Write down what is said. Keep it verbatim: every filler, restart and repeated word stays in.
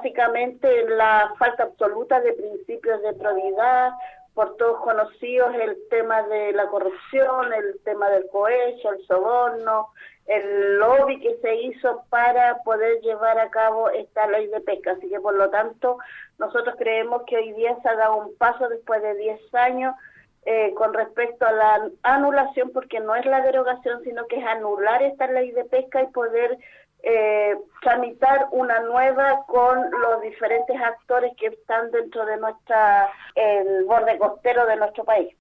básicamente la falta absoluta de principios de probidad, por todos conocidos el tema de la corrupción, el tema del cohecho, el soborno, el lobby que se hizo para poder llevar a cabo esta ley de pesca. Así que por lo tanto nosotros creemos que hoy día se ha dado un paso después de diez años eh, con respecto a la anulación, porque no es la derogación, sino que es anular esta ley de pesca y poder Eh, tramitar una nueva con los diferentes actores que están dentro de nuestra el borde costero de nuestro país.